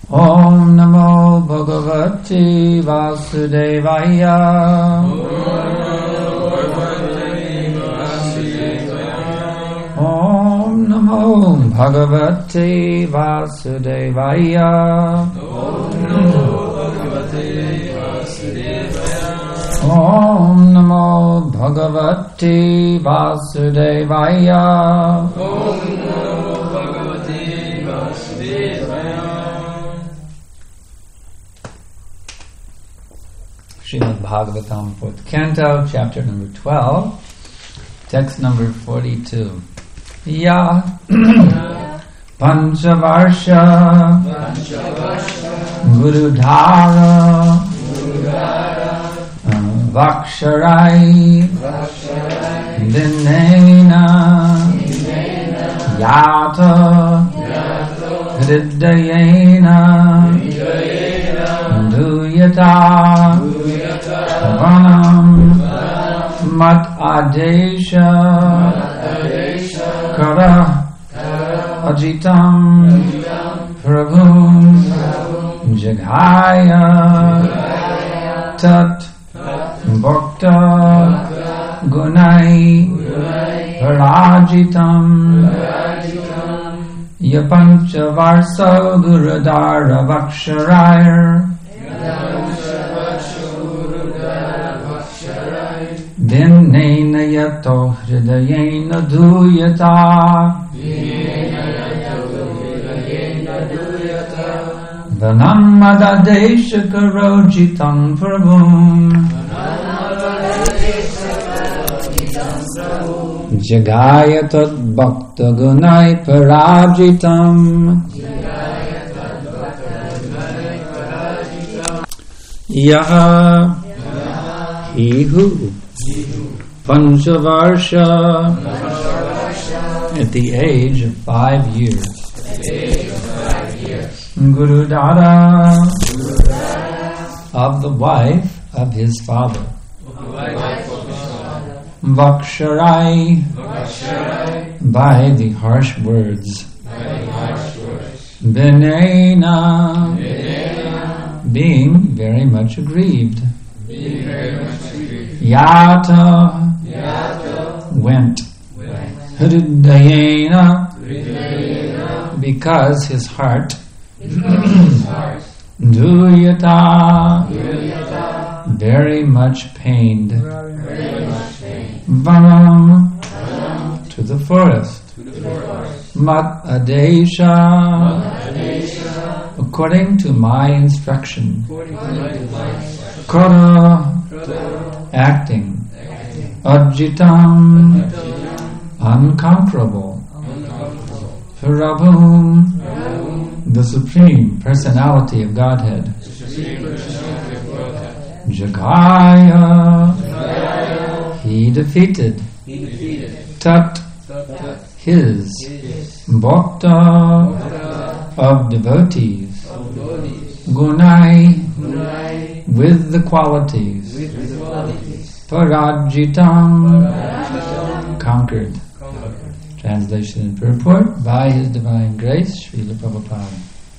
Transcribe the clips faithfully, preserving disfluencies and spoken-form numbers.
Om Namo Bhagavate Vasudevaya. Om Namo Bhagavate Vasudevaya. Om Namo Bhagavate Vasudevaya. Srimad Bhagavatam, fourth canto, chapter number twelve, text number forty-two. Ya Panchavarsha Gurudhara Vaksharai Dinena Yata Hridayena Duyata Vanam Mat Adesha Kara Ajitam Prabhum Jaghaya Tat Bhakta Gunai Parajitam Yapancha Varsa Gurudara Vaksharayar Dinena Yato Hridayena Duyata Vanam Madadesha Karojitam Prabhum Jagaya Tat Bhakta Gunai Parajitam Yaha He who Panchavarsha at the age of five years Gurudara of the wife of his father Vaksharai by the harsh words Vinena being very much aggrieved Yata went Hridayena because his heart Duyata very much pained Vanam to the forest Mat Adesha according to my instruction Kara acting Ajitam unconquerable Prabhum the Supreme Personality of Godhead Jagaya he defeated Tat his Bhakta of devotees Gunai with the qualities Parajitam conquered. Translation and purport by His Divine Grace Srila Prabhupada.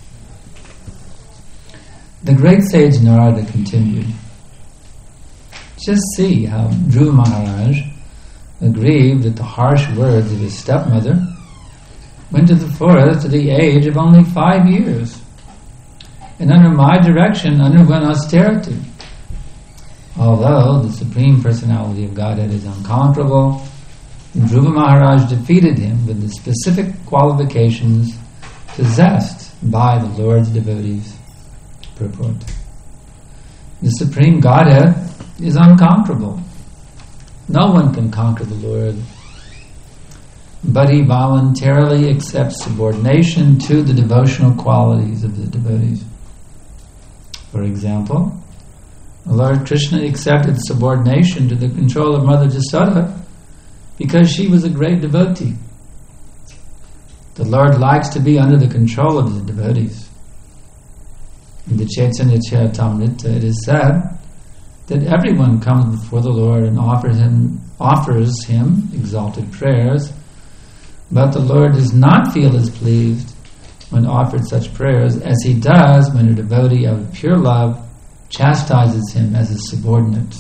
The great sage Narada continued, just see how Dhruva Maharaj, aggrieved at the harsh words of his stepmother, went to the forest at the age of only five years and under my direction underwent austerity. Although the Supreme Personality of Godhead is unconquerable, Dhruva Maharaj defeated him with the specific qualifications possessed by the Lord's devotees. Purport. The Supreme Godhead is unconquerable. No one can conquer the Lord, but he voluntarily accepts subordination to the devotional qualities of the devotees. For example, Lord Krishna accepted subordination to the control of Mother Jasoda because she was a great devotee. The Lord likes to be under the control of his devotees. In the Chaitanya Charitamrita it is said that everyone comes before the Lord and offers him, offers him exalted prayers, but the Lord does not feel as pleased when offered such prayers as he does when a devotee of pure love chastises him as a subordinate.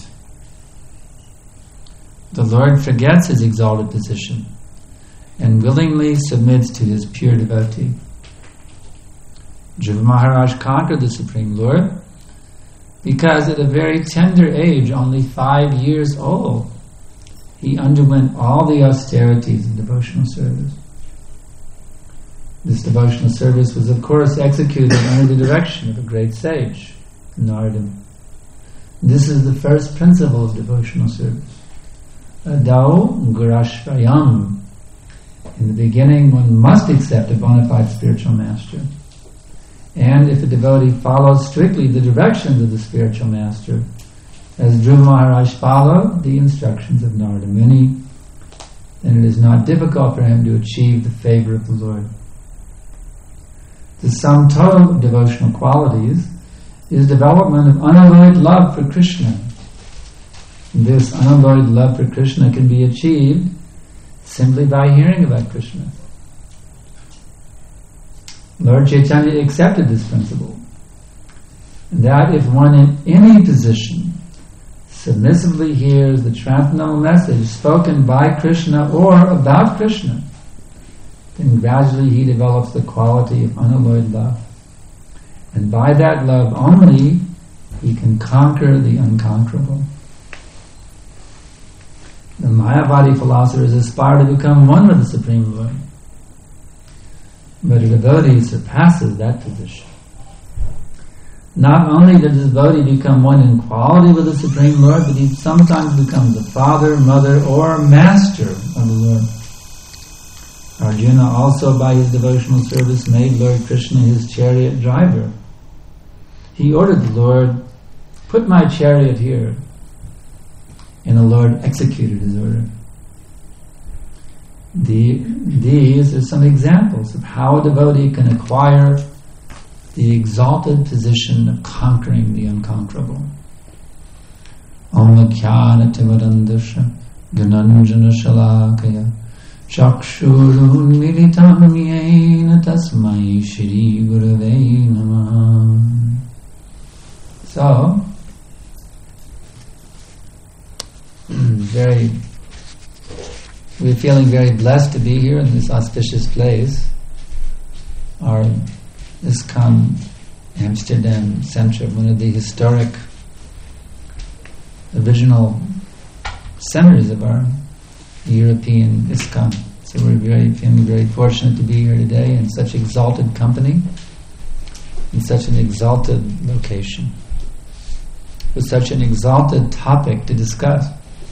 The Lord forgets his exalted position and willingly submits to his pure devotee. Dhruva Maharaj conquered the Supreme Lord because at a very tender age, only five years old, he underwent all the austerities of devotional service. This devotional service was, of course, executed under the direction of a great sage, Narada. This is the first principle of devotional service. Adau Gurashvayam. In the beginning, one must accept a bona fide spiritual master. And if a devotee follows strictly the directions of the spiritual master, as Dhruva Maharaj followed the instructions of Narada Muni, then it is not difficult for him to achieve the favor of the Lord. The sum total of devotional qualities is development of unalloyed love for Krishna. This unalloyed love for Krishna can be achieved simply by hearing about Krishna. Lord Chaitanya accepted this principle, that if one in any position submissively hears the transcendental message spoken by Krishna or about Krishna, then gradually he develops the quality of unalloyed love. And by that love only, he can conquer the unconquerable. The Mayavadi philosophers aspire to become one with the Supreme Lord. But a devotee surpasses that position. Not only does the devotee become one in quality with the Supreme Lord, but he sometimes becomes the father, mother, or master of the Lord. Arjuna also, by his devotional service, made Lord Krishna his chariot driver. He ordered the Lord, "Put my chariot here." And the Lord executed his order. The, these are some examples of how a devotee can acquire the exalted position of conquering the unconquerable. Om Khyana Timarandasha Gananjana Shalakaya Chakshurun Militam Yena Tasmai Shri Gurave Namaha. So, very, we're feeling very blessed to be here in this auspicious place. Our ISKCON Amsterdam Center, one of the historic original centers of our European ISKCON. So we're very feeling very fortunate to be here today in such exalted company, in such an exalted location, with such an exalted topic to discuss.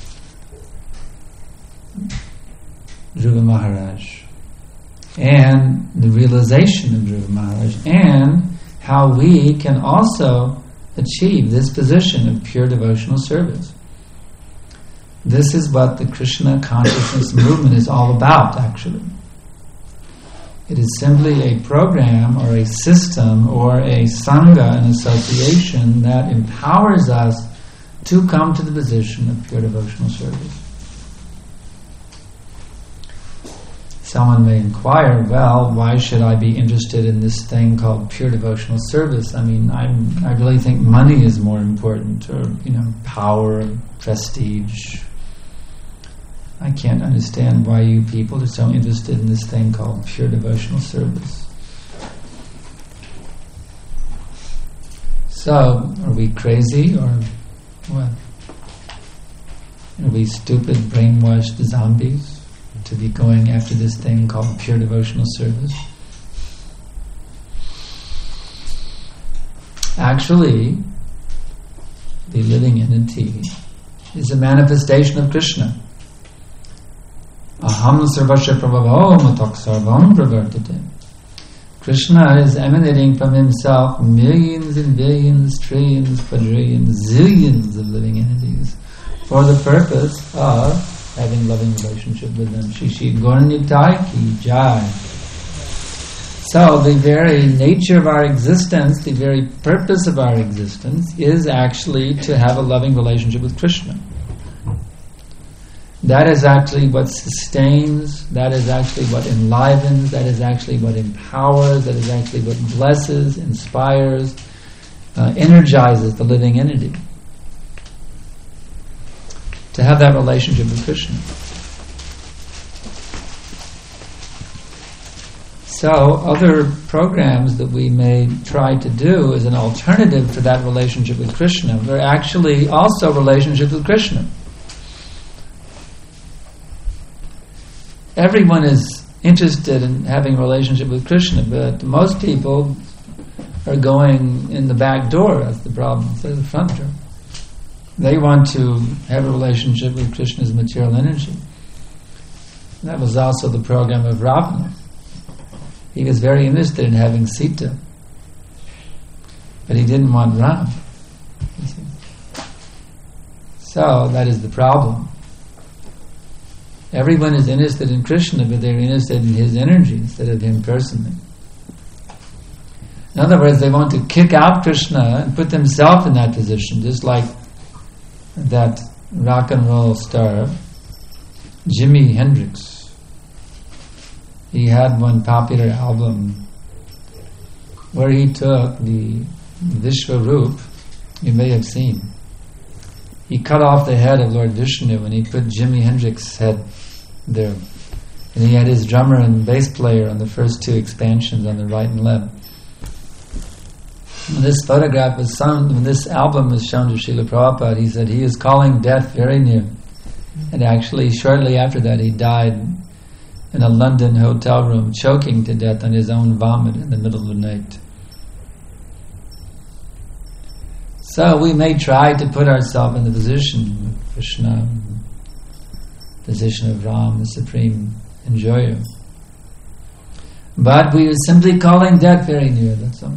Dhruva Maharaj and the realization of Dhruva Maharaj, and how we can also achieve this position of pure devotional service. This is what the Krishna consciousness movement is all about, actually. It is simply a program or a system or a sangha, an association that empowers us to come to the position of pure devotional service. Someone may inquire, well, why should I be interested in this thing called pure devotional service? I mean, I'm, I really think money is more important, or, you know, power, prestige. I can't understand why you people are so interested in this thing called pure devotional service. So, are we crazy, or what? Are we stupid, brainwashed zombies to be going after this thing called pure devotional service? Actually, the living entity is a manifestation of Krishna. Aham sarvasya prabhavo matak sarvam pravartate. Krishna is emanating from himself millions and billions, trillions, quadrillions, zillions of living entities for the purpose of having loving relationship with them. Shri Shri Gaura Ki Jai. So the very nature of our existence, the very purpose of our existence, is actually to have a loving relationship with Krishna. That is actually what sustains, that is actually what enlivens, that is actually what empowers, that is actually what blesses, inspires, uh, energizes the living entity. To have that relationship with Krishna. So, other programs that we may try to do as an alternative to that relationship with Krishna are actually also relationships with Krishna. Everyone is interested in having a relationship with Krishna, but most people are going in the back door. That's the problem. Instead of the front door. They want to have a relationship with Krishna's material energy. That was also the program of Ravana. He was very interested in having Sita, but he didn't want Ram. You see? So that is the problem. Everyone is interested in Krishna, but they're interested in his energy instead of him personally. In other words, they want to kick out Krishna and put themselves in that position, just like that rock and roll star, Jimi Hendrix. He had one popular album where he took the Vishwaroop, you may have seen. He cut off the head of Lord Vishnu and he put Jimi Hendrix's head there. And he had his drummer and bass player on the first two expansions on the right and left. When this photograph was shown, when this album was shown to Srila Prabhupada, he said he is calling death very near. And actually, shortly after that, he died in a London hotel room, choking to death on his own vomit in the middle of the night. So we may try to put ourselves in the position of Krishna, position of Ram, the supreme enjoyer. But we are simply calling death very near, that's all.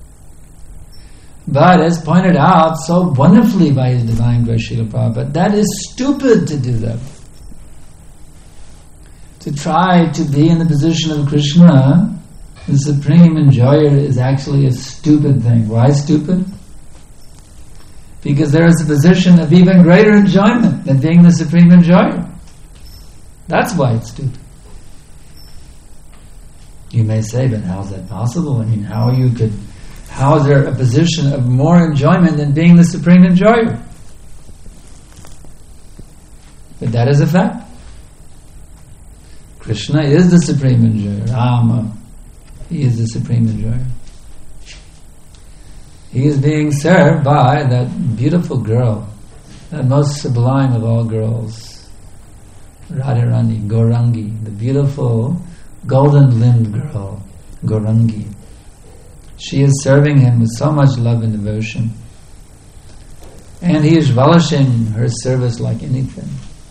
But as pointed out so wonderfully by His Divine Grace Srila Prabhupada, that is stupid to do that. To try to be in the position of Krishna, the supreme enjoyer, is actually a stupid thing. Why stupid? Because there is a position of even greater enjoyment than being the supreme enjoyer. That's why it's stupid. You may say, but how is that possible? I mean, how you could, how is there a position of more enjoyment than being the supreme enjoyer? But that is a fact. Krishna is the supreme enjoyer. Rama, he is the supreme enjoyer. He is being served by that beautiful girl, that most sublime of all girls, Radharani, Gaurangi, the beautiful golden-limbed girl, Gaurangi. She is serving him with so much love and devotion. And he is relishing her service like anything.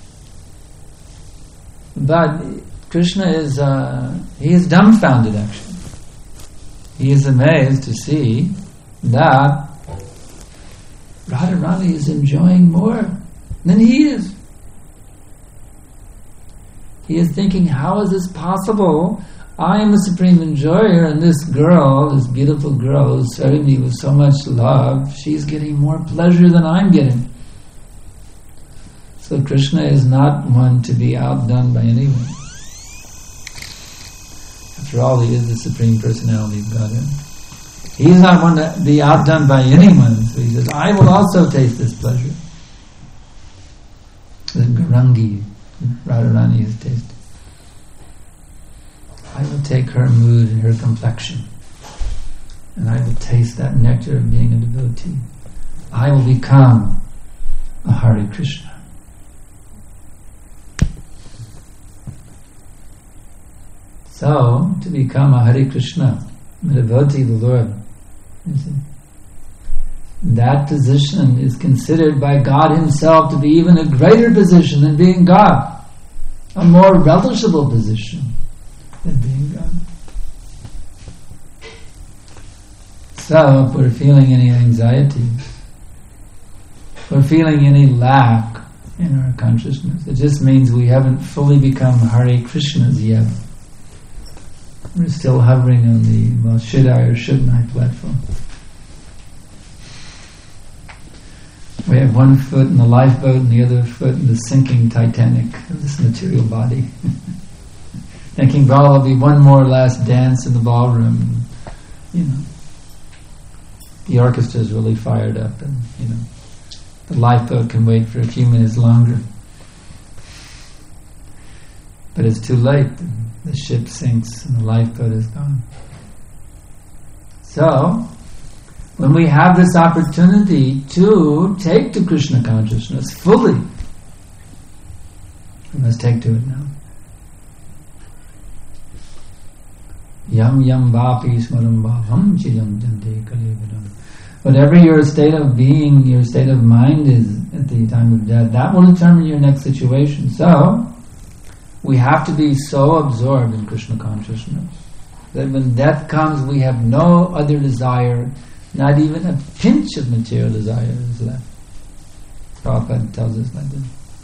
But Krishna is, uh, he is dumbfounded actually. He is amazed to see that Radharani is enjoying more than he is. He is thinking, how is this possible? I am the supreme enjoyer and this girl, this beautiful girl is serving me with so much love, she's getting more pleasure than I'm getting. So Krishna is not one to be outdone by anyone. After all, he is the Supreme Personality of Godhead. He is not one to be outdone by anyone. So he says, I will also taste this pleasure. The Gaurangi, Radharani has tasted. I will take her mood and her complexion, and I will taste that nectar of being a devotee. I will become a Hare Krishna. So, to become a Hare Krishna, a devotee of the Lord, you see, that position is considered by God Himself to be even a greater position than being God, a more relishable position than being God. So, if we're feeling any anxiety, if we're feeling any lack in our consciousness, it just means we haven't fully become Hare Krishnas yet. We're still hovering on the, well, should I or shouldn't I platform. We have one foot in the lifeboat and the other foot in the sinking Titanic of this material body. Thinking, well, there'll be one more last dance in the ballroom. You know, the orchestra is really fired up, and you know, the lifeboat can wait for a few minutes longer. But it's too late. The ship sinks and the lifeboat is gone. So, when we have this opportunity to take to Krishna consciousness fully, we must take to it now. Yam yam vapi smaram bhavam chiyam jante kalividam. Whatever your state of being, your state of mind is at the time of death, that will determine your next situation. So, we have to be so absorbed in Krishna consciousness that when death comes, we have no other desire, not even a pinch of material desire is left. Prabhupada tells us like this.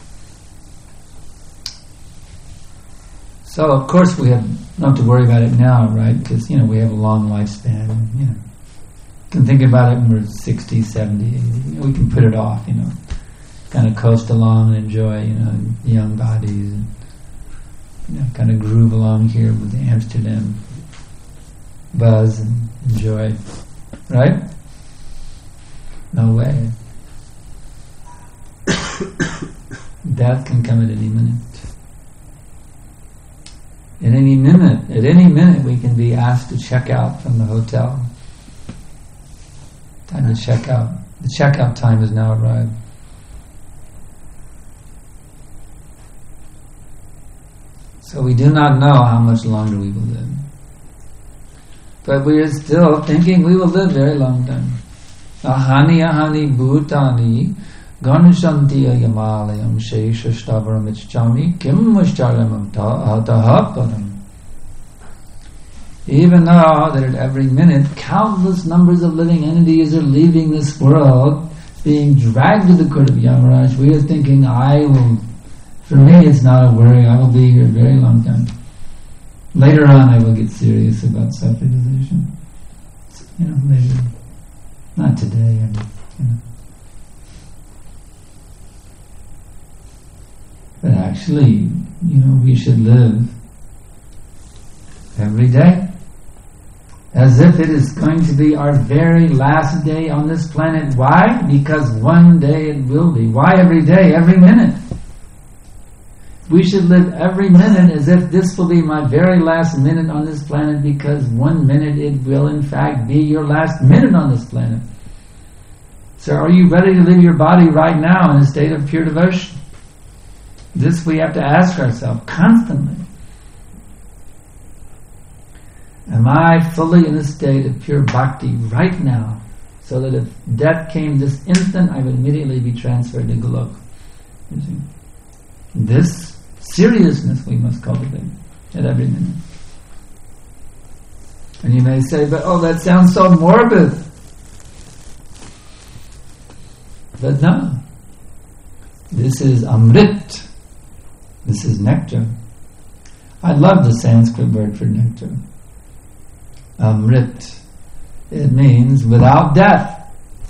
So, of course, we have not to worry about it now, right? Because, you know, we have a long lifespan. You know, we can think about it when we're sixty, seventy, eighty. You know, we can put it off, you know, kind of coast along and enjoy, you know, young bodies and, you know, kind of groove along here with the Amsterdam buzz and enjoy, right? No way. Death can come at any minute. At any minute, at any minute we can be asked to check out from the hotel. Time to check out. The checkout time has now arrived. So we do not know how much longer we will live. But we are still thinking we will live a very long time. Ahani ahani bhutani ganishanti yamalayam shesha stavaram ichchami kim mushcharam atahaparam. Even though that at every minute countless numbers of living entities are leaving this world, being dragged to the court of Yamaraj, we are thinking, I will, for me it's not a worry, I will be here a very long time. Later on I will get serious about self-realization. You know, later. Not today, I mean, you know. But actually, you know, we should live every day as if it is going to be our very last day on this planet. Why? Because one day it will be. Why every day? Every minute. We should live every minute as if this will be my very last minute on this planet, because one minute it will in fact be your last minute on this planet. So are you ready to leave your body right now in a state of pure devotion? This we have to ask ourselves constantly. Am I fully in a state of pure bhakti right now, so that if death came this instant, I would immediately be transferred to Golok? You see? This seriousness we must cultivate at every minute. And you may say, but oh, that sounds so morbid. But no. This is Amrit. This is nectar. I love the Sanskrit word for nectar. Amrit. It means without death.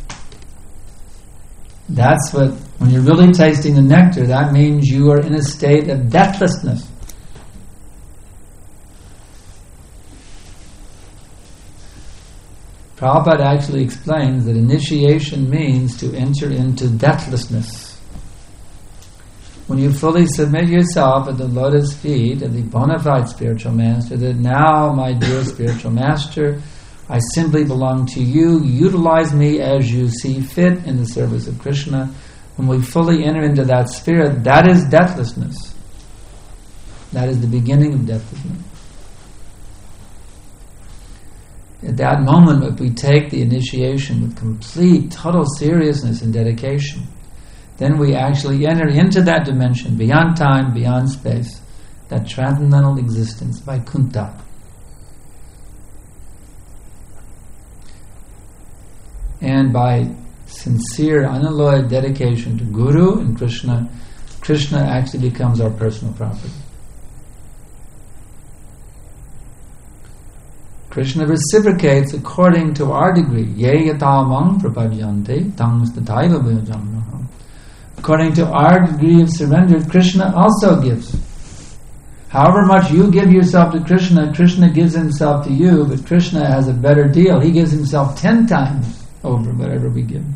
That's what, when you're really tasting the nectar, that means you are in a state of deathlessness. Prabhupada actually explains that initiation means to enter into deathlessness. When you fully submit yourself at the lotus feet of the bona fide spiritual master, that now, my dear spiritual master, I simply belong to you, utilize me as you see fit in the service of Krishna. When we fully enter into that spirit, that is deathlessness. That is the beginning of deathlessness. At that moment, if we take the initiation with complete, total seriousness and dedication, then we actually enter into that dimension, beyond time, beyond space, that transcendental existence, Vaikuntha. And by sincere, unalloyed dedication to Guru and Krishna, Krishna actually becomes our personal property. Krishna reciprocates according to our degree. Ye yatamang prapadyante tams tataiva bhajamnaham. According to our degree of surrender, Krishna also gives. However much you give yourself to Krishna, Krishna gives himself to you, but Krishna has a better deal. He gives himself ten times over whatever we give.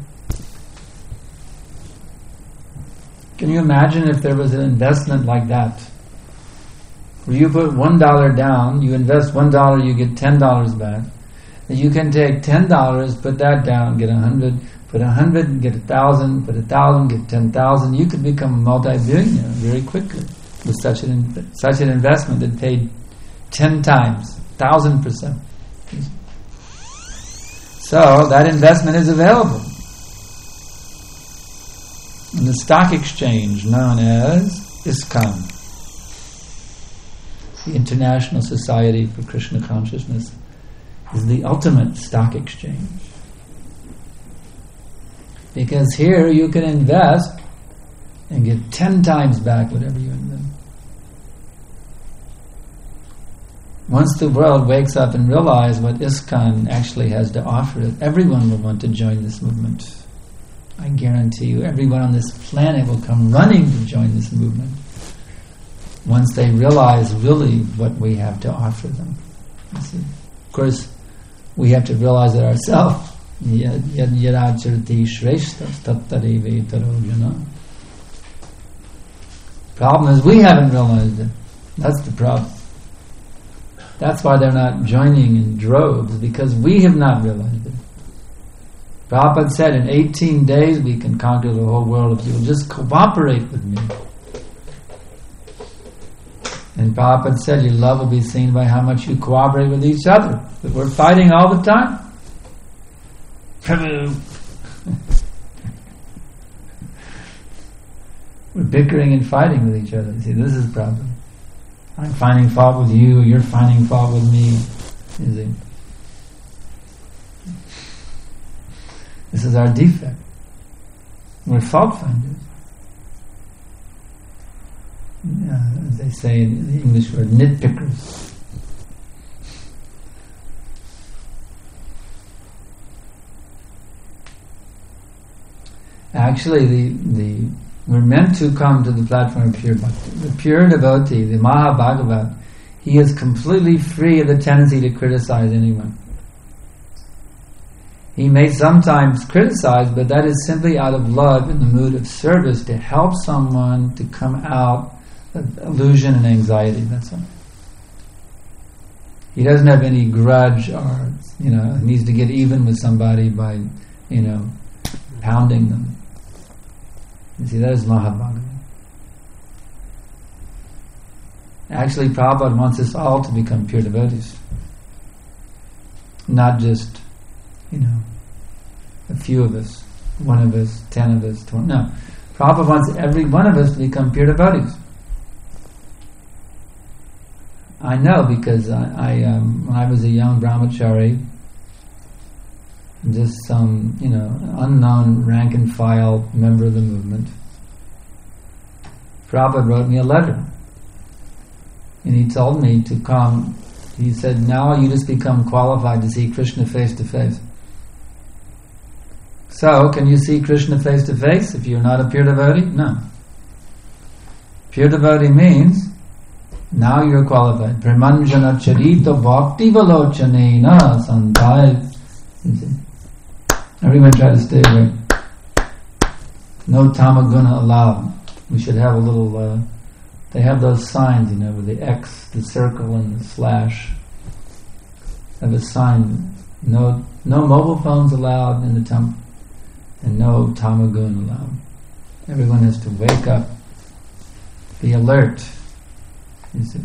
Can you imagine if there was an investment like that? Where you put one dollar down, you invest one dollar, you get ten dollars back. And you can take ten dollars, put that down, get a hundred, put a hundred, get a thousand, put a thousand, get ten thousand. You could become a multi-billionaire very quickly with such an such an investment that paid ten times, thousand percent. So that investment is available in the stock exchange known as ISKCON. The International Society for Krishna Consciousness is the ultimate stock exchange. Because here you can invest and get ten times back whatever you invest. Once the world wakes up and realizes what ISKCON actually has to offer it, everyone will want to join this movement. I guarantee you, everyone on this planet will come running to join this movement once they realize really what we have to offer them. You see? Of course, we have to realize it ourselves. Problem is we haven't realized it. That's the problem. That's why they're not joining in droves, because we have not realized it. Prabhupada said, in eighteen days we can conquer the whole world if you'll just cooperate with me. And Prabhupada said, your love will be seen by how much you cooperate with each other. But we're fighting all the time. Prabhu. We're bickering and fighting with each other. See, this is the problem. I'm finding fault with you, you're finding fault with me. You see? This is our defect. We're fault finders. Uh, as they say in the English word, nitpickers. Actually, the the we're meant to come to the platform of pure bhakti. The pure devotee, the Mahabhagavat, he is completely free of the tendency to criticize anyone. He may sometimes criticize, but that is simply out of love in the mood of service to help someone to come out of illusion and anxiety. That's all. He doesn't have any grudge or, you know, needs to get even with somebody by, you know, pounding them. You see, that is Mahabhagavat. Actually, Prabhupada wants us all to become pure devotees. Not just, you know, a few of us, one of us, ten of us, twenty. No. Prabhupada wants every one of us to become pure devotees. I know because I, I um, when I was a young brahmachari, just some, you know, unknown rank and file member of the movement, Prabhupada wrote me a letter. And he told me to come, he said, now you just become qualified to see Krishna face to face. So, can you see Krishna face to face if you're not a pure devotee? No. Pure devotee means, now you're qualified. Premanjana charita bhakti valochanena santai. Everyone try to stay away. No tamaguna allowed. We should have a little, uh, they have those signs, you know, with the X, the circle, and the slash. Have a sign, no no mobile phones allowed in the temple, and no tamagun allowed. Everyone has to wake up, be alert, you see.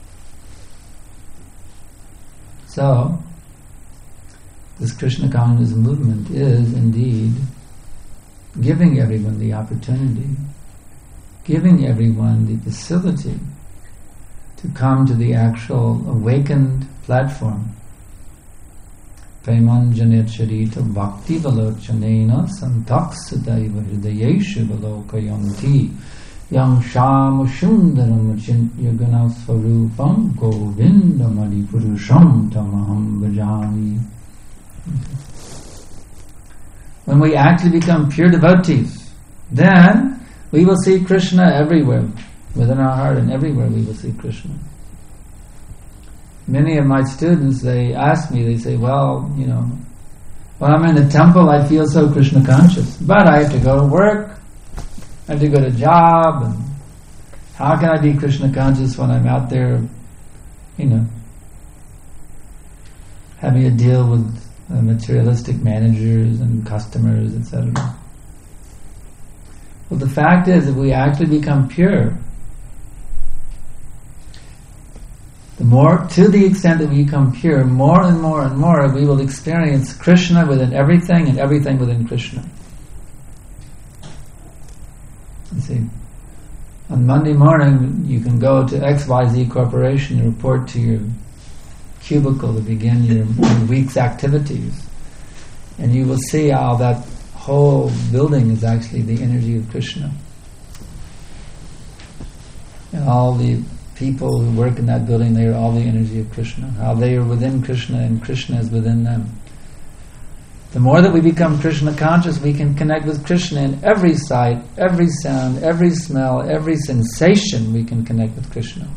So, this Krishna consciousness movement is indeed giving everyone the opportunity, giving everyone the facility to come to the actual awakened platform. Premanjana charita bhakti valochanena santaksataiva hridayeshu valokayanti Yang Sham Shundaram Chintya Gana Swarupam Govindam Adi Purusham Tamaham Bhajami. When we actually become pure devotees, then we will see Krishna everywhere. Within our heart and everywhere we will see Krishna. Many of my students, they ask me, they say, well, you know, when I'm in the temple I feel so Krishna conscious, but I have to go to work, I have to go to job, and how can I be Krishna conscious when I'm out there, you know, having to deal with uh, materialistic managers and customers, et cetera. Well, the fact is, if we actually become pure, the more, to the extent that we become pure, more and more and more, we will experience Krishna within everything and everything within Krishna. You see, on Monday morning, you can go to X Y Z Corporation and report to your cubicle to begin your, your week's activities. And you will see how that whole building is actually the energy of Krishna. And all the people who work in that building, they are all the energy of Krishna. How they are within Krishna and Krishna is within them. The more that we become Krishna conscious, we can connect with Krishna in every sight, every sound, every smell, every sensation. We can connect with Krishna.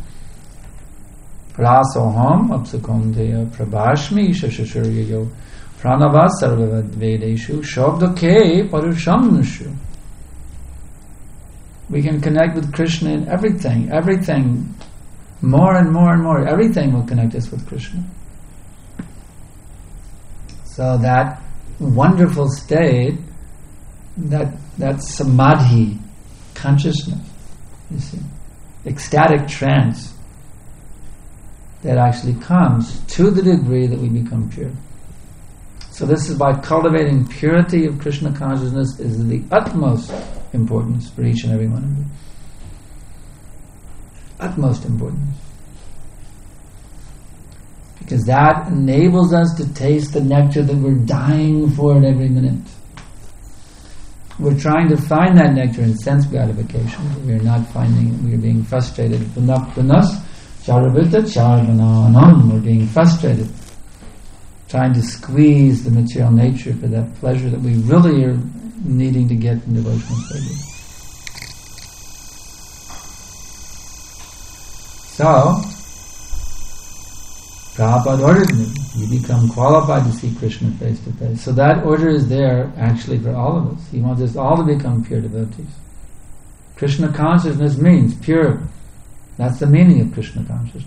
Prasoham apsukondeya prabhashmi shashashuryayo pranava sarvavad vedeshu shabdake parushamnushu. We can connect with Krishna in everything, everything, more and more and more, everything will connect us with Krishna. So that wonderful state, that that samadhi, consciousness, you see, ecstatic trance, that actually comes to the degree that we become pure. So this is why cultivating purity of Krishna consciousness is the utmost importance for each and every one of you. Utmost importance. Because that enables us to taste the nectar that we're dying for at every minute. We're trying to find that nectar in sense gratification, but we're not finding it. We're being frustrated. We're being frustrated, trying to squeeze the material nature for that pleasure that we really are needing to get in devotional service. So, Prabhupada ordered me, you become qualified to see Krishna face to face. So that order is there actually for all of us. He wants us all to become pure devotees. Krishna consciousness means pure. That's the meaning of Krishna consciousness.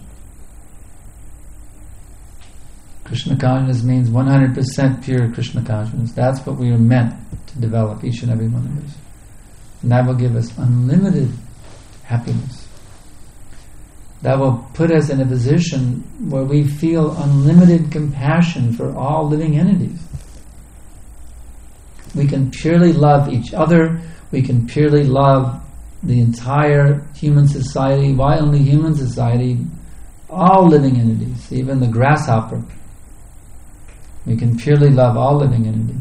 Krishna consciousness means one hundred percent pure Krishna consciousness. That's what we are meant to develop, each and every one of us. And that will give us unlimited happiness. That will put us in a position where we feel unlimited compassion for all living entities. We can purely love each other. We can purely love the entire human society. Why only human society? All living entities, even the grasshopper. We can purely love all living entities.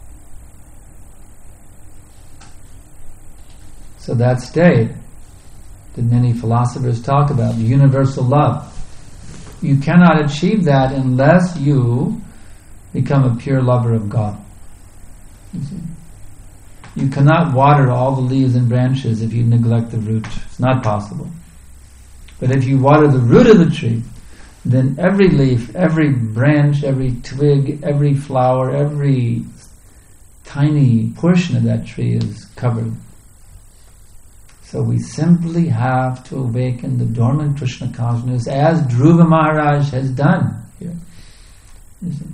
So that state that many philosophers talk about, the universal love. You cannot achieve that unless you become a pure lover of God. You see? You cannot water all the leaves and branches if you neglect the root. It's not possible. But if you water the root of the tree, then every leaf, every branch, every twig, every flower, every tiny portion of that tree is covered. So we simply have to awaken the dormant Krishna consciousness as Dhruva Maharaj has done here. You see?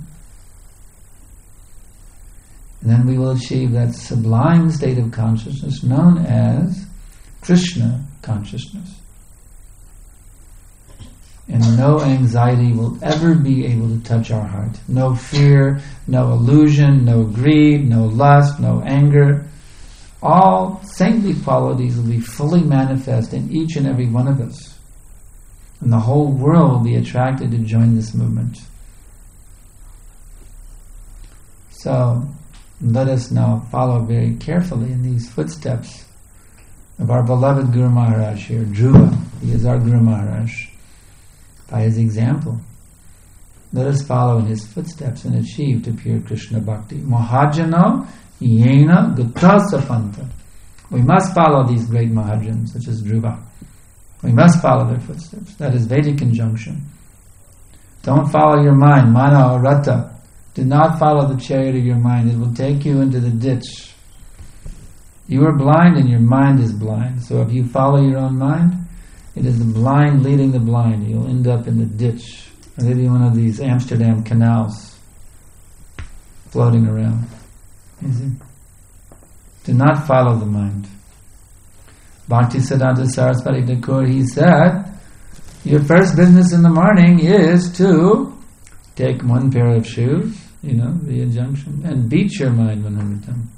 And then we will achieve that sublime state of consciousness known as Krishna consciousness. And no anxiety will ever be able to touch our heart. No fear, no illusion, no greed, no lust, no anger. All saintly qualities will be fully manifest in each and every one of us. And the whole world will be attracted to join this movement. So, let us now follow very carefully in these footsteps of our beloved Guru Maharaj here, Dhruva. He is our Guru Maharaj. By his example, let us follow in his footsteps and achieve to pure Krishna Bhakti. Mahajana yena gata sapanta. We must follow these great Mahajans, such as Dhruva. We must follow their footsteps. That is Vedic injunction. Don't follow your mind, mana or rata. Do not follow the chariot of your mind. It will take you into the ditch. You are blind and your mind is blind. So if you follow your own mind, it is the blind leading the blind. You'll end up in the ditch. Or maybe one of these Amsterdam canals floating around. You see? Do not follow the mind. Bhaktisiddhanta Saraswati Thakur, he said, your first business in the morning is to take one pair of shoes, you know, the injunction, and beat your mind one hundred times.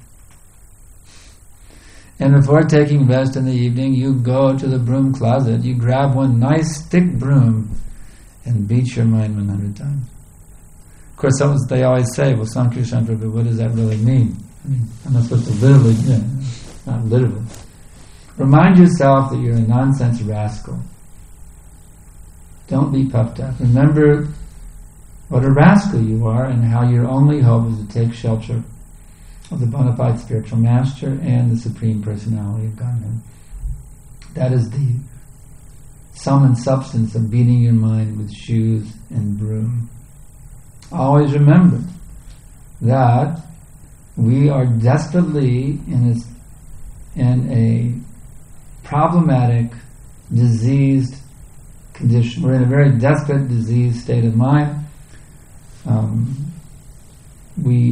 And before taking rest in the evening, you go to the broom closet, you grab one nice thick broom and beat your mind one hundred times. Of course, some, they always say, well, Sankirtan Prabhu, what does that really mean? I mean, I'm not supposed to literally, you know, not literally. Remind yourself that you're a nonsense rascal. Don't be puffed up. Remember what a rascal you are and how your only hope is to take shelter of the bona fide spiritual master and the Supreme Personality of Godhead. That is the sum and substance of beating your mind with shoes and broom. Always remember that we are desperately in a, in a problematic, diseased condition. We're in a very desperate, diseased state of mind. Um, we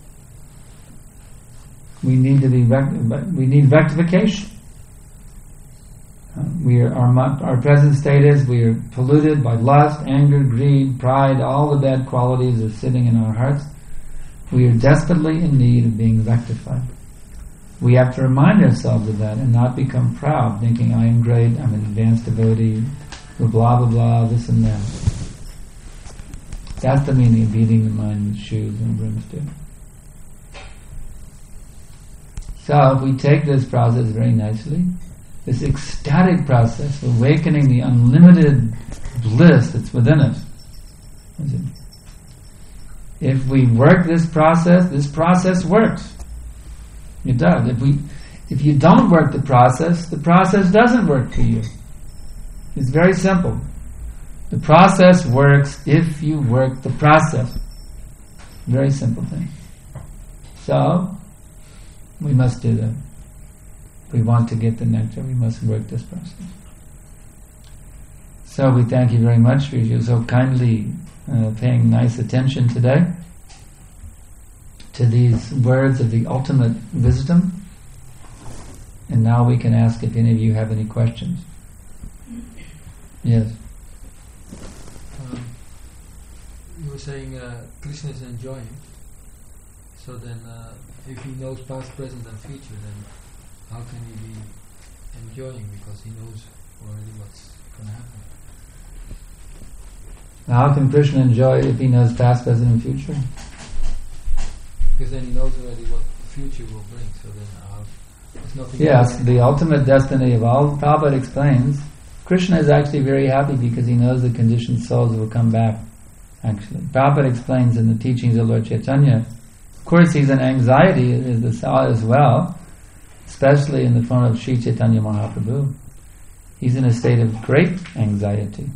we need to be rect- we need rectification. Uh, we are our our present state is we are polluted by lust, anger, greed, pride. All the bad qualities are sitting in our hearts. We are desperately in need of being rectified. We have to remind ourselves of that and not become proud, thinking I am great, I'm an advanced devotee, blah blah blah, this and that. That's the meaning of beating the mind with shoes and broomstick. So if we take this process very nicely, this ecstatic process, awakening the unlimited bliss that's within us. If we work this process, this process works. It does. If we, if you don't work the process, the process doesn't work for you. It's very simple. The process works if you work the process. Very simple thing. So, we must do that. If we want to get the nectar, we must work this process. So we thank you very much for you so kindly uh, paying nice attention today to these words of the ultimate wisdom. And now we can ask if any of you have any questions. Yes. Um, you were saying uh, Krishna is enjoying. So then, uh, if he knows past, present, and future, then how can he be enjoying? Because he knows already what's going to happen. Now, how can Krishna enjoy if he knows past, present, and future? Because then he knows already what the future will bring. So then, uh, there's nothing. Yes, the ultimate destiny of all. Prabhupada explains. Krishna is actually very happy because he knows the conditioned souls will come back, actually. Prabhupada explains in the teachings of Lord Chaitanya, of course he's in anxiety as well, especially in the form of Sri Chaitanya Mahaprabhu. He's in a state of great anxiety.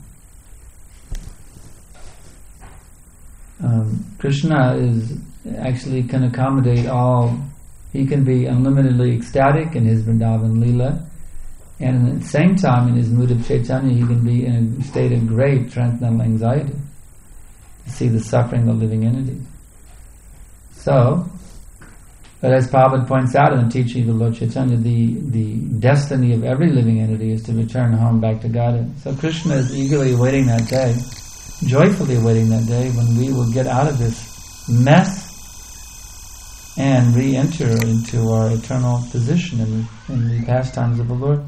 Um, Krishna is actually can accommodate all. He can be unlimitedly ecstatic in his Vrindavan Leela, and at the same time, in his mood of Chaitanya, he can be in a state of great transcendental anxiety to see the suffering of living entities. So, but as Prabhupada points out in the teaching of Lord Chaitanya, the, the destiny of every living entity is to return home back to Godhead. So Krishna is eagerly awaiting that day, joyfully awaiting that day when we will get out of this mess and re-enter into our eternal position in the, in the pastimes of the Lord.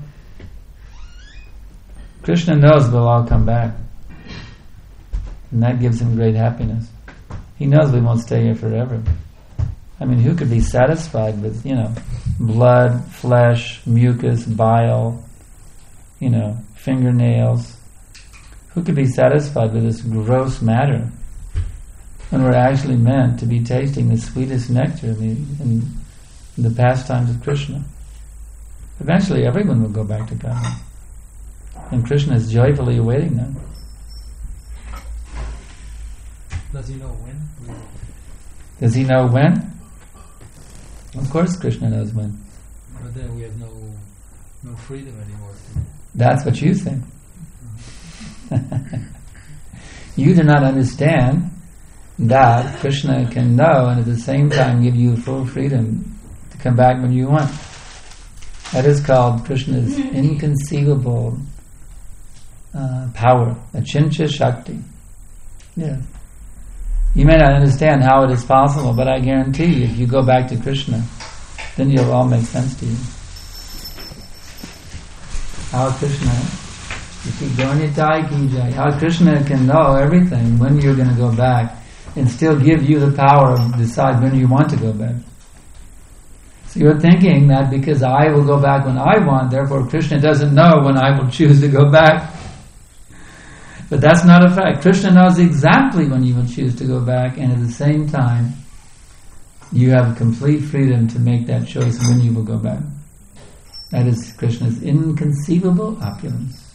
Krishna knows we'll all come back, and that gives him great happiness. He knows we won't stay here forever. I mean, who could be satisfied with, you know, blood, flesh, mucus, bile, you know, fingernails. Who could be satisfied with this gross matter when we're actually meant to be tasting the sweetest nectar in the, in the pastimes of Krishna? Eventually everyone will go back to God. And Krishna is joyfully awaiting them. Does he know when? Does he know when? Of course Krishna knows when. But then we have no no freedom anymore. That's what you think. You do not understand that Krishna can know and at the same time give you full freedom to come back when you want. That is called Krishna's inconceivable uh, power, Achintya Shakti. Yeah. You may not understand how it is possible, but I guarantee you, if you go back to Krishna, then it'll all make sense to you. How Krishna, you keep going, Nitai ki jai. How Krishna can know everything when you're going to go back and still give you the power to decide when you want to go back. So you're thinking that because I will go back when I want, therefore Krishna doesn't know when I will choose to go back. But that's not a fact. Krishna knows exactly when you will choose to go back, and at the same time, you have complete freedom to make that choice when you will go back. That is Krishna's inconceivable opulence.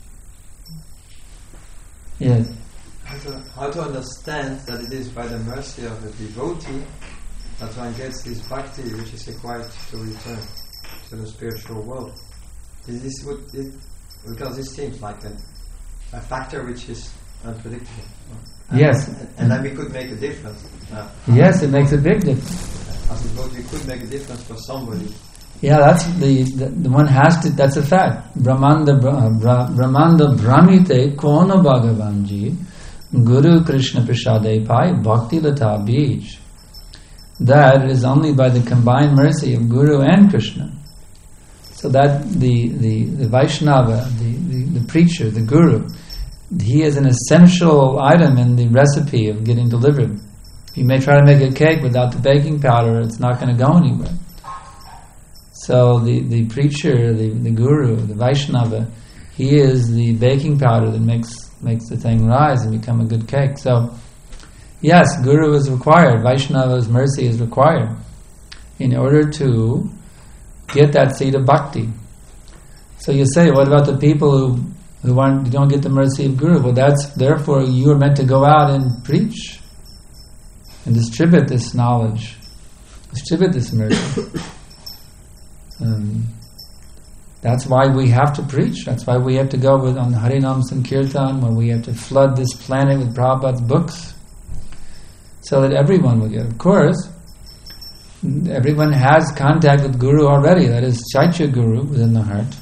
Yes? How to, how to understand that it is by the mercy of the devotee that one gets this bhakti which is required to return to the spiritual world. Is this what it, because this seems like a a factor which is unpredictable. And yes. And, and then we could make a difference. Uh, yes, it makes a big difference. I suppose we could make a difference for somebody. Yeah, that's the, the, the one has to, that's a fact. Brahmanda, bra, Brahmanda Brahmite Kono Bhagavanji Guru Krishna Prasade Pai Bhakti Lata Bij. That is only by the combined mercy of Guru and Krishna. So that the, the, the Vaishnava, the, the, the preacher, the Guru, he is an essential item in the recipe of getting delivered. You may try to make a cake without the baking powder, it's not going to go anywhere. So the, the preacher, the, the Guru, the Vaishnava, he is the baking powder that makes makes the thing rise and become a good cake. So, yes, Guru is required, Vaishnava's mercy is required in order to get that seed of bhakti. So you say, what about the people who who aren't, don't get the mercy of Guru? Well, that's therefore you are meant to go out and preach and distribute this knowledge, distribute this mercy. um, that's why we have to preach. That's why we have to go with on Harinam Sankirtan, where we have to flood this planet with Prabhupada's books, so that everyone will get. Of course, everyone has contact with Guru already. That is Chaitya Guru within the heart.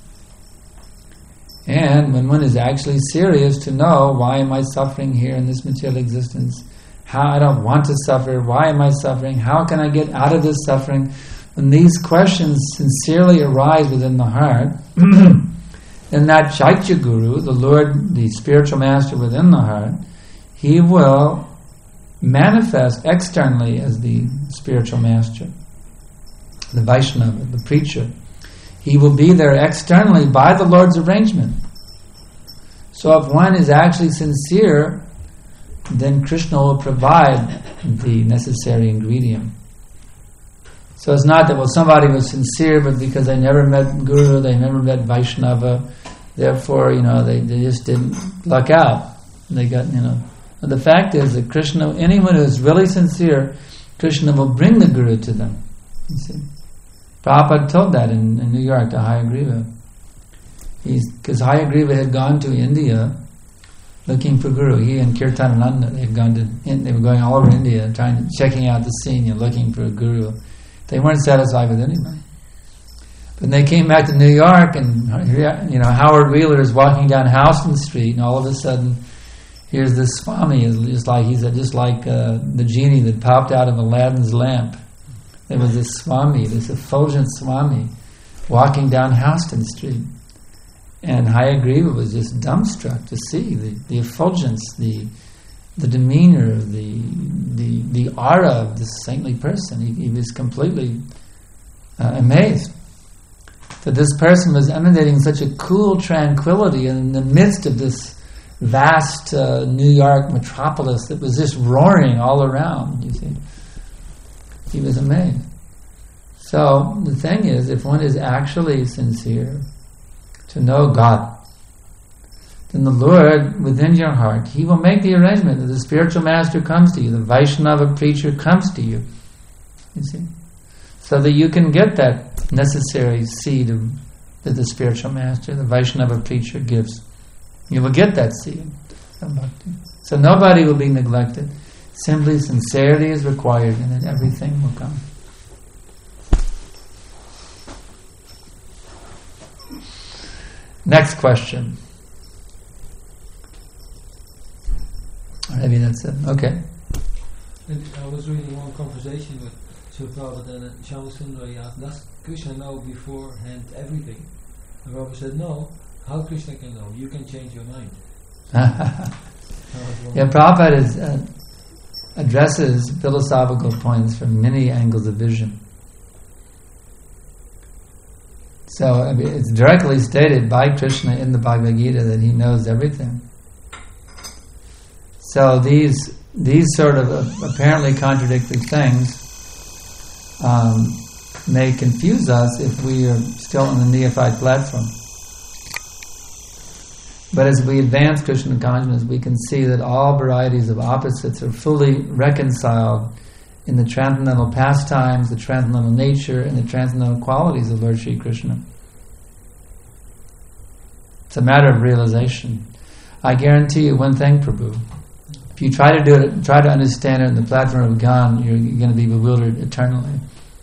And when one is actually serious to know, why am I suffering here in this material existence? How I don't want to suffer. Why am I suffering? How can I get out of this suffering? When these questions sincerely arise within the heart, then that Chaitya Guru, the Lord, the spiritual master within the heart, he will manifest externally as the spiritual master, the Vaishnava, the preacher. He will be there externally by the Lord's arrangement. So if one is actually sincere, then Krishna will provide the necessary ingredient. So it's not that, well, somebody was sincere, but because they never met Guru, they never met Vaishnava, therefore, you know, they, they just didn't luck out. They got, you know. But the fact is that Krishna, anyone who is really sincere, Krishna will bring the Guru to them. You see. Prabhupada told that in, in New York to Hayagriva. Because Hayagriva had gone to India looking for Guru. He and Kirtanananda, they had gone to, they were going all over India, trying, checking out the scene and looking for a Guru. They weren't satisfied with anybody. But when they came back to New York, and you know Howard Wheeler is walking down Houston Street, and all of a sudden, here's this Swami, just like he's just like uh, the genie that popped out of Aladdin's lamp. There was this Swami, this effulgent Swami, walking down Houston Street. And Hayagriva was just dumbstruck to see the, the effulgence, the the demeanor, the the the aura of this saintly person. He, he was completely uh, amazed that this person was emanating such a cool tranquility in the midst of this vast uh, New York metropolis that was just roaring all around, you see. He was amazed. So the thing is, if one is actually sincere to know God, then the Lord within your heart, He will make the arrangement that the spiritual master comes to you, the Vaishnava preacher comes to you, you see, so that you can get that necessary seed of, that the spiritual master, the Vaishnava preacher gives. You will get that seed of bhakti. So nobody will be neglected. Simply sincerity is required, and then everything will come. Next question. Maybe that's it. Okay. And I was reading one conversation with Sri Prabhupada and Shyamsundari asked, does Krishna know beforehand everything? And Prabhupada said, no. How Krishna can know? You can change your mind. Yeah, Prabhupada is, uh, addresses philosophical points from many angles of vision. So I mean, it's directly stated by Krishna in the Bhagavad Gita that He knows everything. So these these sort of uh, apparently contradictory things um, may confuse us if we are still on the neophyte platform. But as we advance Krishna consciousness, we can see that all varieties of opposites are fully reconciled in the transcendental pastimes, the transcendental nature, and the transcendental qualities of Lord Shri Krishna. It's a matter of realization. I guarantee you one thing, Prabhu. If you try to do it, try to understand it in the platform of Gyan, you're going to be bewildered eternally.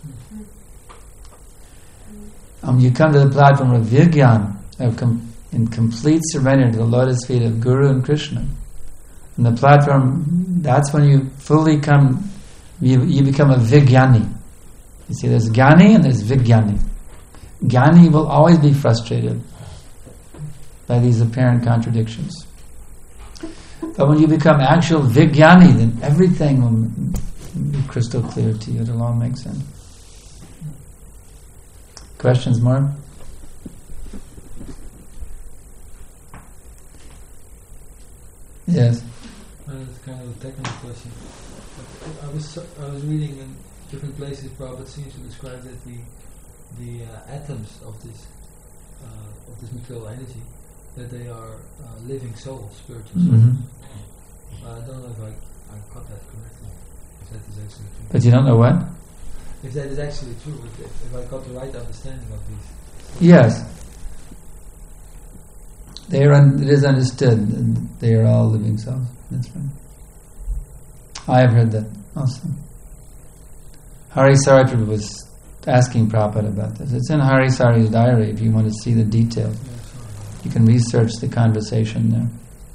Um, you come to the platform of Vigyan, of com- in complete surrender to the lotus feet of Guru and Krishna. And the platform, that's when you fully come, you, you become a Vigyani. You see, there's Gyani and there's Vigyani. Gyani will always be frustrated by these apparent contradictions. But when you become actual Vigyani, then everything will be crystal clear to you. It'll all make sense. Questions more? Yes. Uh, it's kind of a technical question. I was I was reading in different places. Prabhupada seems to describe that the the uh, atoms of this uh, of this material energy, that they are uh, living souls, spiritual souls. Mm-hmm. Uh, I don't know if I I got that correctly. If that is actually true. But you don't know what? If that is actually true, if, if I got the right understanding of these. Yes. They are un- it is understood that they are all living souls. That's right. I have heard that also. Hari Saripur was asking Prabhupada about this. It's in Hari Sari's diary if you want to see the details. You can research the conversation there.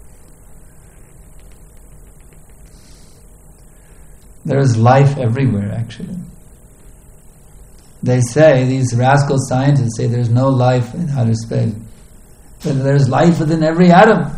There is life everywhere, actually. They say, these rascal scientists say there's no life in outer space. But there's life within every atom.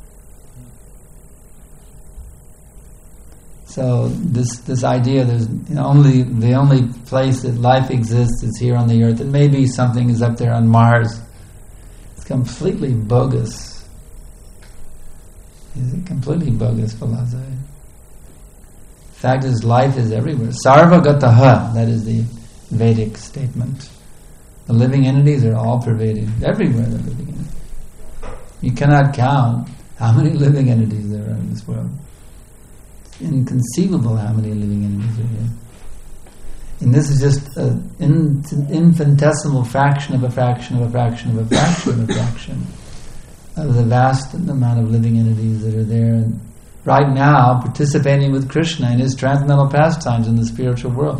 So this this idea, there's you know, only the only place that life exists is here on the earth, and maybe something is up there on Mars. It's completely bogus. It's a completely bogus philosophy. The fact is, life is everywhere. Sarvagataha, that is the Vedic statement. The living entities are all pervading. Everywhere they're living entities. You cannot count how many living entities there are in this world. It's inconceivable how many living entities are here. And this is just an in, infinitesimal fraction of a fraction of a fraction of a fraction of a fraction of the vast amount of living entities that are there and right now participating with Krishna in his transcendental pastimes in the spiritual world.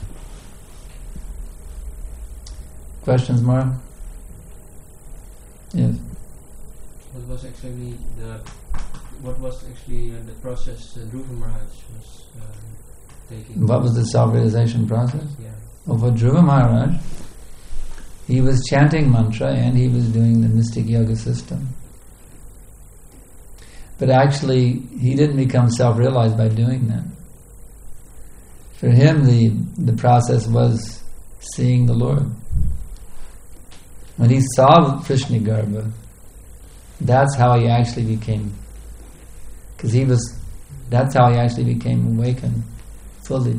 Questions, Mara? Yes. What was actually the what was actually uh, the process uh, Dhruva Maharaj was uh, taking? What was the self-realization process? Yeah. Well, for Dhruva Maharaj, he was chanting mantra and he was doing the mystic yoga system. But actually, he didn't become self-realized by doing that. For him, the the process was seeing the Lord. When he saw Krishna Garbha, that's how he actually became, because he was, that's how he actually became awakened fully.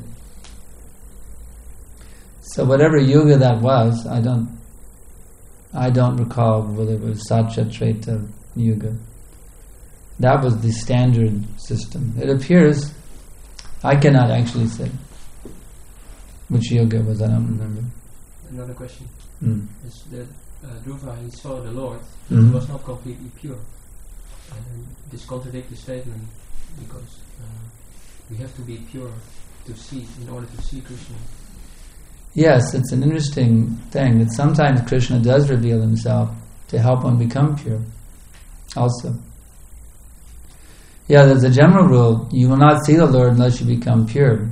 So whatever yuga that was, I don't, I don't recall whether it was Satya, Treta, Yuga. That was the standard system. It appears, I cannot actually say which yoga it was, I don't remember. Another question Mm. is that uh, Dhruva, he saw the Lord, Mhm. he was not completely pure. And this contradicts the statement because uh, we have to be pure to see, in order to see Krishna. Yes, it's an interesting thing that sometimes Krishna does reveal himself to help one become pure also. Yeah, there's a general rule, you will not see the Lord unless you become pure.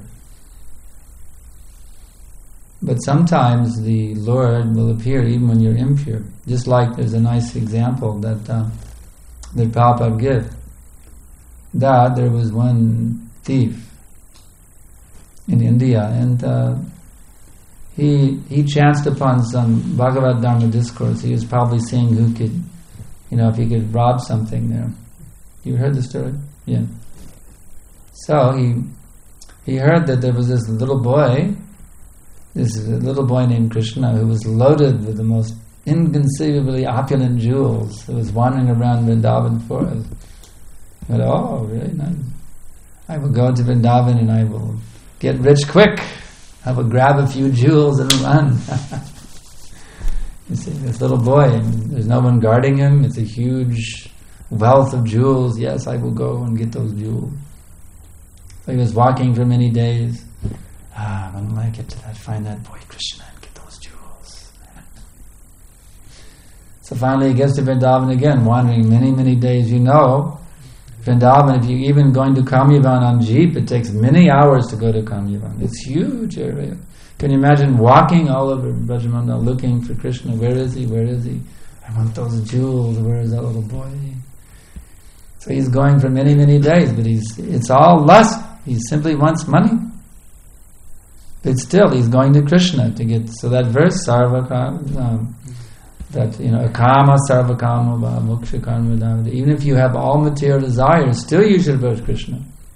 But sometimes the Lord will appear even when you're impure. Just like there's a nice example that uh, that Prabhupada gives. That there was one thief in India, and uh, he he chanced upon some Bhagavad Dharma discourse. He was probably seeing who could, you know, if he could rob something there. You heard the story? Yeah. So he he heard that there was this little boy, this little boy named Krishna, who was loaded with the most inconceivably opulent jewels, who was wandering around Vrindavan forest. He went, oh, really nice. I will go to Vrindavan and I will get rich quick. I will grab a few jewels and run. You see, this little boy, and there's no one guarding him. It's a huge wealth of jewels. Yes, I will go and get those jewels. So he was walking for many days. Ah, when will I get to that, find that boy Krishna and get those jewels? So finally he gets to Vrindavan again, wandering many, many days. You know, Vrindavan, if you're even going to Kamyavan on jeep, it takes many hours to go to Kamyavan. It's a huge area. Can you imagine walking all over Brajamandal looking for Krishna? Where is he? Where is he? I want those jewels. Where is that little boy? So he's going for many, many days, but he's it's all lust. He simply wants money. But still, he's going to Krishna to get. So that verse, Sarvakama, um, that you know, Akama Sarvakama va Moksha Karma Dhamma. Even if you have all material desires, still you should approach Krishna.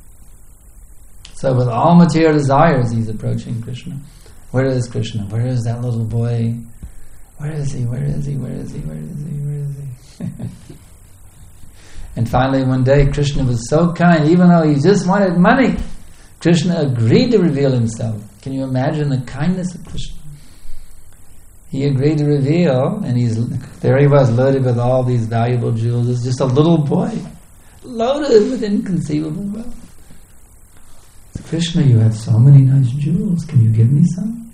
So with all material desires, he's approaching Krishna. Where is Krishna? Where is that little boy? Where is he? Where is he? Where is he? Where is he? Where is he? And finally, one day, Krishna was so kind, even though he just wanted money, Krishna agreed to reveal himself. Can you imagine the kindness of Krishna? He agreed to reveal, and he's there he was, loaded with all these valuable jewels. It's just a little boy, loaded with inconceivable wealth. So, Krishna, you have so many nice jewels. Can you give me some?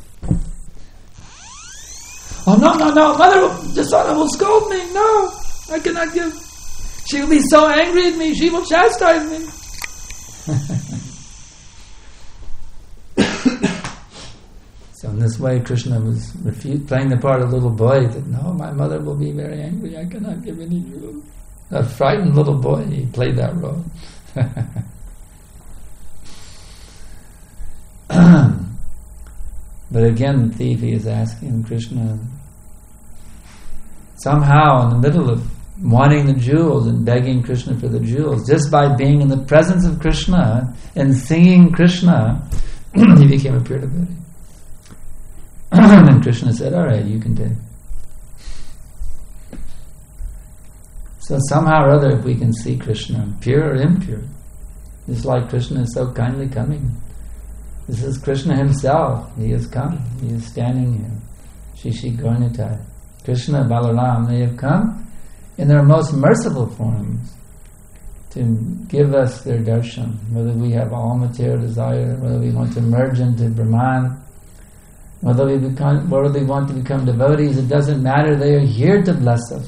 Oh, no, no, no. Mother, Jasona will scold me. No, I cannot give. She will be so angry at me. She will chastise me. So in this way, Krishna was refu- playing the part of a little boy. That no, my mother will be very angry. I cannot give any jewels. A frightened little boy. He played that role. But again, the thief, he is asking Krishna, somehow in the middle of wanting the jewels and begging Krishna for the jewels, just by being in the presence of Krishna and singing Krishna, he became a pure devotee. And Krishna said, all right, you can take. So somehow or other, if we can see Krishna, pure or impure, just like Krishna is so kindly coming. This is Krishna himself. He has come. He is standing here. Shishi Gaurnitai. Krishna, Balaram, they have come in their most merciful forms to give us their darshan, whether we have all material desire, whether we want to merge into Brahman, whether we become, whether we want to become devotees, it doesn't matter. They are here to bless us.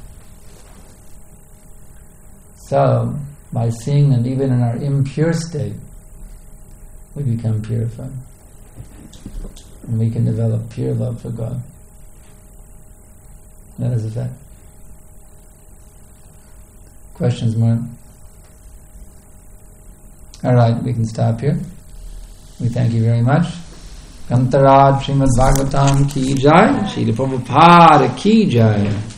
So, by seeing them even in our impure state, we become purified. And we can develop pure love for God. That is a fact. Questions, Mark? All right, we can stop here. We thank you very much. Grantaraj Srimad Bhagavatam ki jai, Srila Prabhupada ki jai.